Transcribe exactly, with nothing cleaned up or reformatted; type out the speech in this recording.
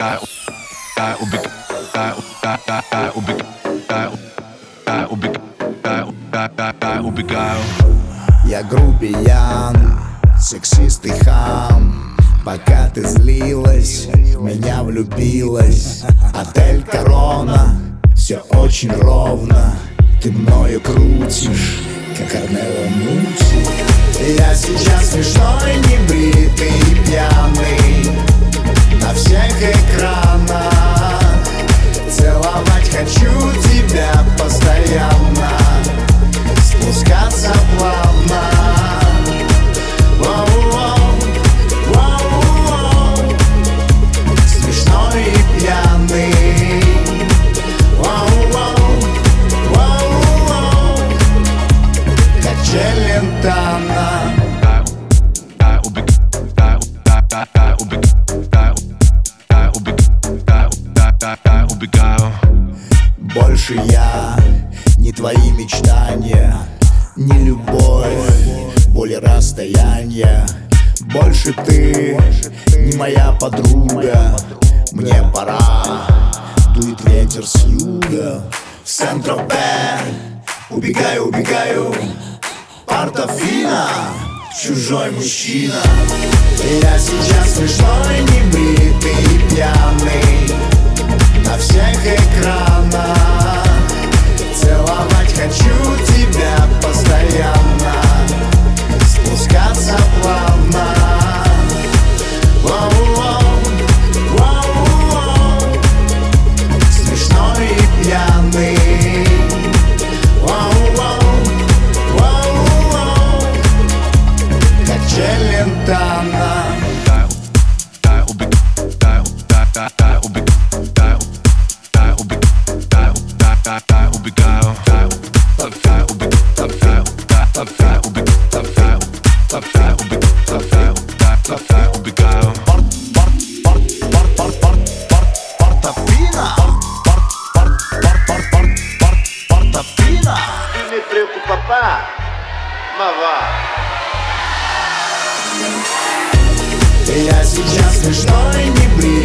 убегаю. Я грубиян, сексист и хам. Пока ты злилась, в меня влюбилась. Отель Корона, все очень ровно. Ты мною крутишь, как Арнелла Мучи. Я сейчас смешной, небритый и пьяный на всех экранах. Целовать хочу тебя постоянно, спускаться плавно. Воу-воу, воу-воу. Смешной и пьяный. Воу-воу, воу-воу. Как Челентано. Больше я не твои мечтания, не любовь, боль и расстояние. Больше ты не моя подруга. Мне пора, дует ветер с юга. В Сен-Тропе убегаю, убегаю. Портофино, чужой мужчина. Я сейчас смешной, небритый и пьяный на всех экранах. Целовать хочу тебя постоянно, спускаться плавно. Воу-воу, воу-воу. Смешной и пьяный. Воу-воу, воу-воу. Как Челентано. Il ne préoccupa pas, ma va. Я сейчас смешной, не брит.